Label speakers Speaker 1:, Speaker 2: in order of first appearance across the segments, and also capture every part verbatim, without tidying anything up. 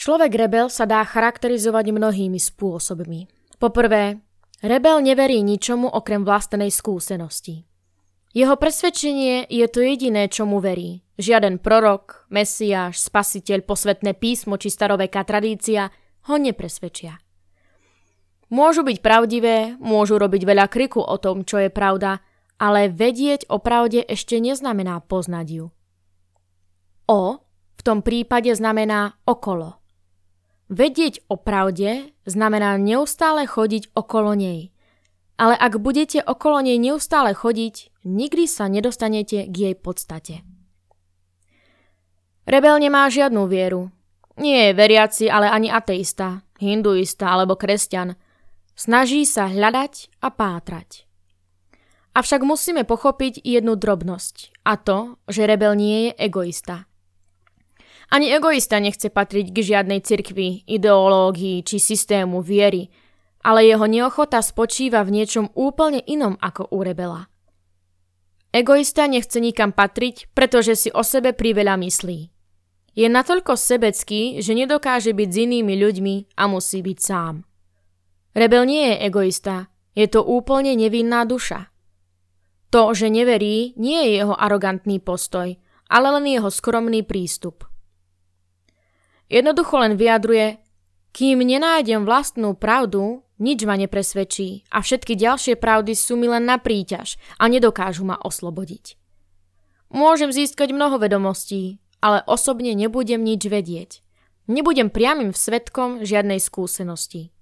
Speaker 1: Človek rebel sa dá charakterizovať mnohými spôsobmi. Poprvé, rebel neverí ničomu okrem vlastnej skúsenosti. Jeho presvedčenie je to jediné, čomu verí. Žiaden prorok, mesiáš, spasiteľ, posvetné písmo či staroveká tradícia ho nepresvedčia. Môžu byť pravdivé, môžu robiť veľa kriku o tom, čo je pravda, ale vedieť o pravde ešte neznamená poznať ju. O v tom prípade znamená okolo. Vedieť o pravde znamená neustále chodiť okolo nej. Ale ak budete okolo nej neustále chodiť, nikdy sa nedostanete k jej podstate. Rebel nemá žiadnu vieru. Nie je veriaci, ale ani ateista, hinduista alebo kresťan. Snaží sa hľadať a pátrať. Avšak musíme pochopiť jednu drobnosť, a to, že rebel nie je egoista. Ani egoista nechce patriť k žiadnej cirkvi, ideológii či systému viery, ale jeho neochota spočíva v niečom úplne inom ako u rebela. Egoista nechce nikam patriť, pretože si o sebe priveľa myslí. Je natoľko sebecký, že nedokáže byť s inými ľuďmi a musí byť sám. Rebel nie je egoista, je to úplne nevinná duša. To, že neverí, nie je jeho arogantný postoj, ale len jeho skromný prístup. Jednoducho len vyjadruje, kým nenájdem vlastnú pravdu, nič ma nepresvedčí a všetky ďalšie pravdy sú mi len na príťaž a nedokážu ma oslobodiť. Môžem získať mnoho vedomostí, ale osobne nebudem nič vedieť. Nebudem priamym svedkom žiadnej skúsenosti.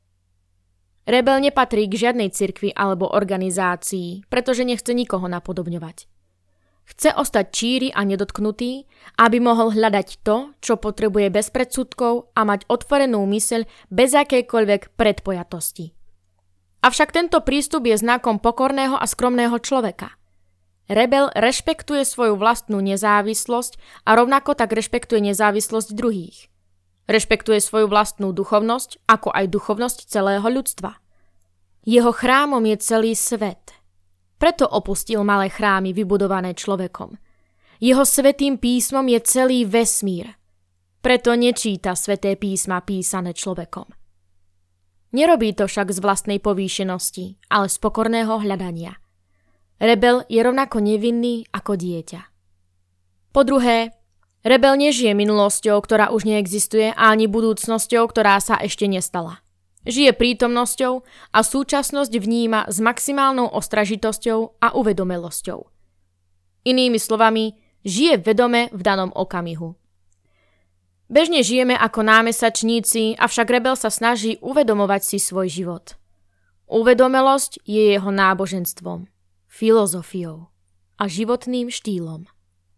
Speaker 1: Rebel nepatrí k žiadnej cirkvi alebo organizácii, pretože nechce nikoho napodobňovať. Chce ostať číry a nedotknutý, aby mohol hľadať to, čo potrebuje bez predsudkov a mať otvorenú myseľ bez akejkoľvek predpojatosti. Avšak tento prístup je znakom pokorného a skromného človeka. Rebel rešpektuje svoju vlastnú nezávislosť a rovnako tak rešpektuje nezávislosť druhých. Rešpektuje svoju vlastnú duchovnosť, ako aj duchovnosť celého ľudstva. Jeho chrámom je celý svet. Preto opustil malé chrámy vybudované človekom. Jeho svätým písmom je celý vesmír. Preto nečíta sväté písma písané človekom. Nerobí to však z vlastnej povýšenosti, ale z pokorného hľadania. Rebel je rovnako nevinný ako dieťa. Po druhé, rebel nežije minulosťou, ktorá už neexistuje, a ani budúcnosťou, ktorá sa ešte nestala. Žije prítomnosťou a súčasnosť vníma s maximálnou ostražitosťou a uvedomelosťou. Inými slovami, žije vedome v danom okamihu. Bežne žijeme ako námesačníci, avšak rebel sa snaží uvedomovať si svoj život. Uvedomelosť je jeho náboženstvom, filozofiou a životným štýlom.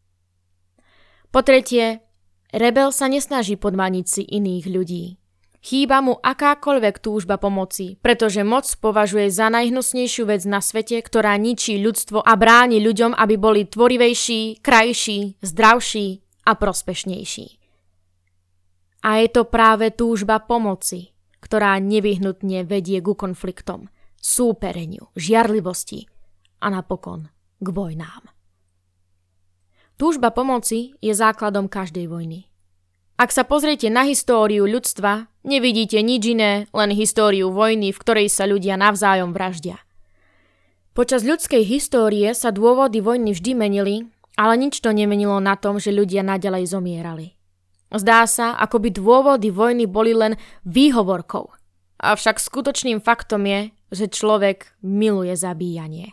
Speaker 1: Po tretie, rebel sa nesnaží podmaniť si iných ľudí. Chýba mu akákoľvek túžba pomoci, pretože moc považuje za najhnusnejšiu vec na svete, ktorá ničí ľudstvo a bráni ľuďom, aby boli tvorivejší, krajší, zdravší a prospešnejší. A je to práve túžba pomoci, ktorá nevyhnutne vedie ku konfliktom, súpereniu, žiarlivosti a napokon k vojnám. Túžba pomoci je základom každej vojny. Ak sa pozriete na históriu ľudstva, nevidíte nič iné, len históriu vojny, v ktorej sa ľudia navzájom vraždia. Počas ľudskej histórie sa dôvody vojny vždy menili, ale nič to nemenilo na tom, že ľudia naďalej zomierali. Zdá sa, ako by dôvody vojny boli len výhovorkou. Avšak skutočným faktom je, že človek miluje zabíjanie.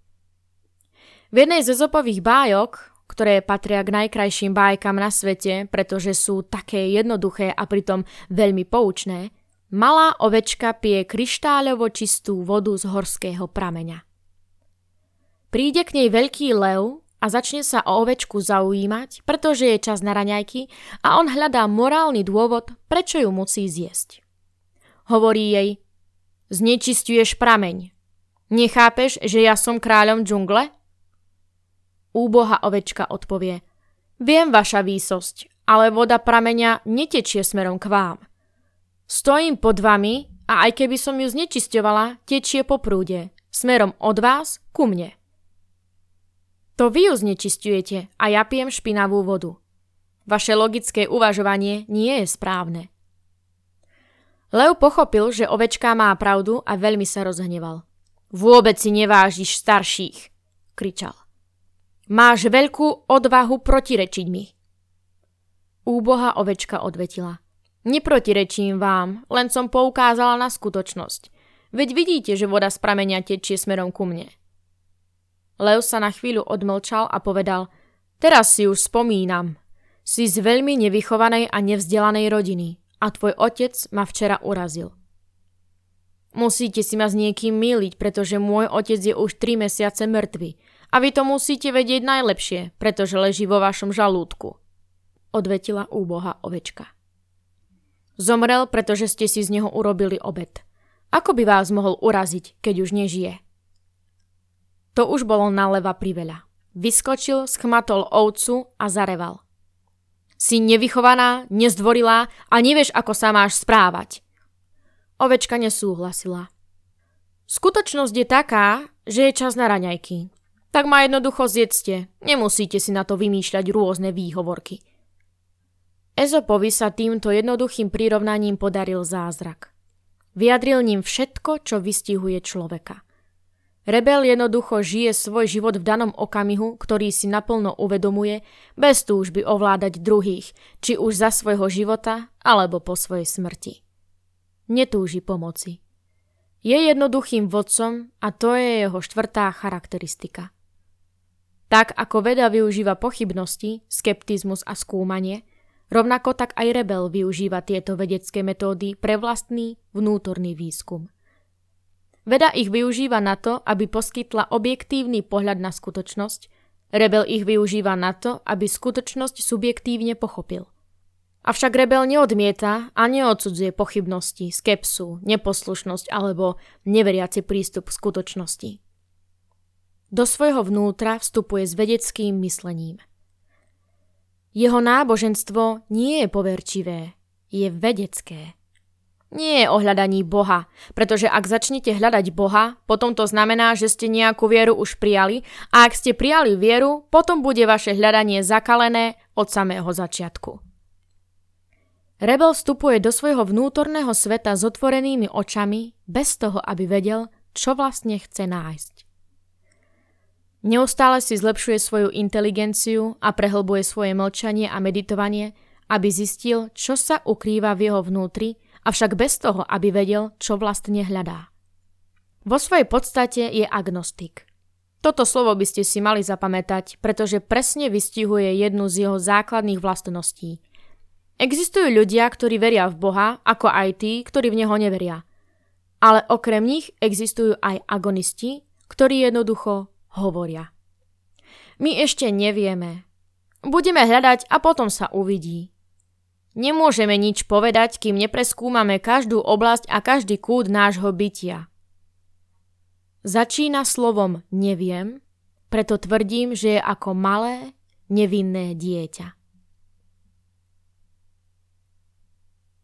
Speaker 1: V jednej z Ezopových bájok, ktoré patria k najkrajším bájkam na svete, pretože sú také jednoduché a pritom veľmi poučné, malá ovečka pije kryštáľovo čistú vodu z horského prameňa. Príde k nej veľký lev a začne sa o ovečku zaujímať, pretože je čas na raňajky a on hľadá morálny dôvod, prečo ju musí zjesť. Hovorí jej: znečisťuješ prameň. Nechápeš, že ja som kráľom džungle? Úbohá ovečka odpovie: viem, vaša výsosť, ale voda prameňa netečie smerom k vám. Stojím pod vami a aj keby som ju znečisťovala, tečie po prúde, smerom od vás ku mne. To vy ju znečisťujete a ja pijem špinavú vodu. Vaše logické uvažovanie nie je správne. Lev pochopil, že ovečka má pravdu a veľmi sa rozhneval. Vôbec si nevážiš starších, kričal. Máš veľkú odvahu protirečiť mi. Úbohá ovečka odvetila. Neprotirečím vám, len som poukázala na skutočnosť. Veď vidíte, že voda z prameňa tečie smerom ku mne. Lev sa na chvíľu odmlčal a povedal, teraz si už spomínam. Si z veľmi nevychovanej a nevzdelanej rodiny a tvoj otec ma včera urazil. Musíte si ma s niekým mýliť, pretože môj otec je už tri mesiace mŕtvy a vy to musíte vedieť najlepšie, pretože leží vo vašom žalúdku. Odvetila úbohá ovečka. Zomrel, pretože ste si z neho urobili obed. Ako by vás mohol uraziť, keď už nežije? To už bolo na leva priveľa. Vyskočil, schmatol ovcu a zareval. Si nevychovaná, nezdvorilá a nevieš, ako sa máš správať. Ovečka nesúhlasila. Skutočnosť je taká, že je čas na raňajky. Tak ma jednoducho zjedzte, nemusíte si na to vymýšľať rôzne výhovorky. Ezopovi sa týmto jednoduchým prirovnaním podaril zázrak. Vyjadril ním všetko, čo vystihuje človeka. Rebel jednoducho žije svoj život v danom okamihu, ktorý si naplno uvedomuje, bez túžby ovládať druhých, či už za svojho života, alebo po svojej smrti. Netúži pomoci. Je jednoduchým vodcom a to je jeho štvrtá charakteristika. Tak ako veda využíva pochybnosti, skeptizmus a skúmanie, rovnako tak aj rebel využíva tieto vedecké metódy pre vlastný vnútorný výskum. Veda ich využíva na to, aby poskytla objektívny pohľad na skutočnosť, rebel ich využíva na to, aby skutočnosť subjektívne pochopil. Avšak rebel neodmieta a neodsudzuje pochybnosti, skepsu, neposlušnosť alebo neveriaci prístup k skutočnosti. Do svojho vnútra vstupuje s vedeckým myslením. Jeho náboženstvo nie je poverčivé, je vedecké. Nie je o hľadaní Boha, pretože ak začnete hľadať Boha, potom to znamená, že ste nejakú vieru už prijali a ak ste prijali vieru, potom bude vaše hľadanie zakalené od samého začiatku. Rebel vstupuje do svojho vnútorného sveta s otvorenými očami, bez toho, aby vedel, čo vlastne chce nájsť. Neustále si zlepšuje svoju inteligenciu a prehlbuje svoje mlčanie a meditovanie, aby zistil, čo sa ukrýva v jeho vnútri, avšak bez toho, aby vedel, čo vlastne hľadá. Vo svojej podstate je agnostik. Toto slovo by ste si mali zapamätať, pretože presne vystihuje jednu z jeho základných vlastností. Existujú ľudia, ktorí veria v Boha, ako aj tí, ktorí v Neho neveria. Ale okrem nich existujú aj agonisti, ktorí jednoducho hovoria. My ešte nevieme. Budeme hľadať a potom sa uvidí. Nemôžeme nič povedať, kým nepreskúmame každú oblasť a každý kút nášho bytia. Začína slovom neviem, preto tvrdím, že je ako malé, nevinné dieťa.